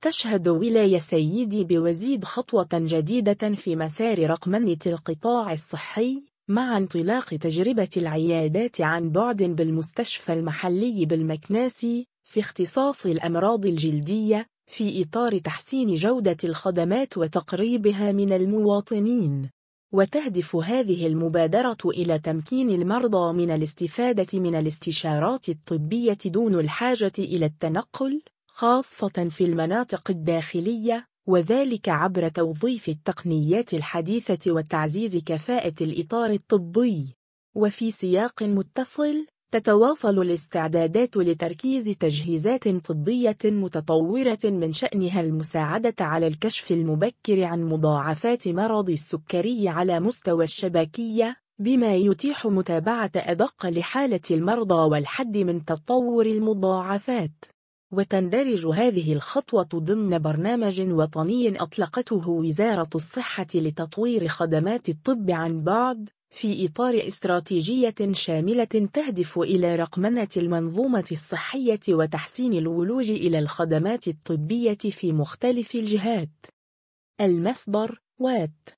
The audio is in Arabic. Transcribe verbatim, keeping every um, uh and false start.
تشهد ولاية سيدي بوزيد خطوة جديدة في مسار رقمنة القطاع الصحي، مع انطلاق تجربة العيادات عن بعد بالمستشفى المحلي بالمكناسي في اختصاص الأمراض الجلدية، في إطار تحسين جودة الخدمات وتقريبها من المواطنين. وتهدف هذه المبادرة إلى تمكين المرضى من الاستفادة من الاستشارات الطبية دون الحاجة إلى التنقل، خاصة في المناطق الداخلية، وذلك عبر توظيف التقنيات الحديثة وتعزيز كفاءة الإطار الطبي. وفي سياق متصل، تتواصل الاستعدادات لتركيز تجهيزات طبية متطورة من شأنها المساعدة على الكشف المبكر عن مضاعفات مرض السكري على مستوى الشبكية، بما يتيح متابعة أدق لحالة المرضى والحد من تطور المضاعفات. وتندرج هذه الخطوة ضمن برنامج وطني أطلقته وزارة الصحة لتطوير خدمات الطب عن بعد، في إطار استراتيجية شاملة تهدف إلى رقمنة المنظومة الصحية وتحسين الولوج إلى الخدمات الطبية في مختلف الجهات. المصدر: وات.